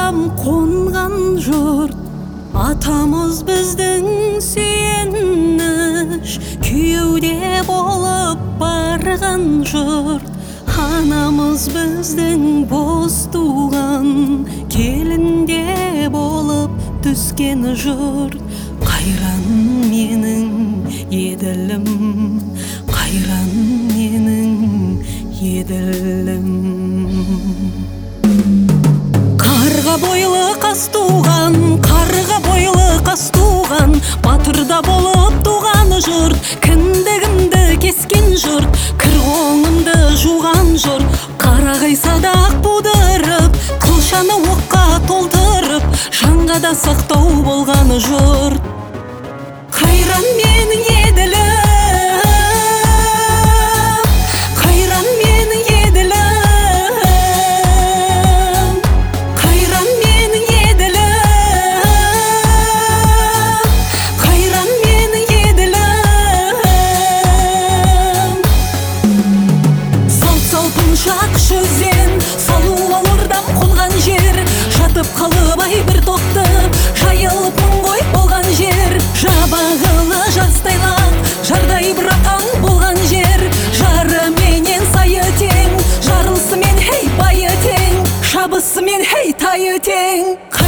балам қонған жұрт, атамыз біздің сүйеніш, күйеуде болып барған жұрт, анамыз біздің бос туған, келінде болып түскен жұрт. Қайран менің еділім, қайран менің еділім. Қарға бойлы қас туған, қарға бойлы қас туған, батырда болып туған жұрт, кіндігімді кескен жұрт, кір қоңымды жуған жұрт, қарағай садақ будырып, қылшаны оққа толтырып, жанға да сақтау болған жұрт. Қайран менің еділім, қайран менің еділім, қайран менің еділім, қайран менің еділім. Салпыншақ шөзден салу ауырдам қонған жер, жатып қалып ай бір тоқтып, жайылып мың ғой болған жер, жабағылы жастайлақ, жардай бұрақан болған жер, жары менен сайы тең, жарылысы мен хей байы тең, шабысы мен хей тайы тең.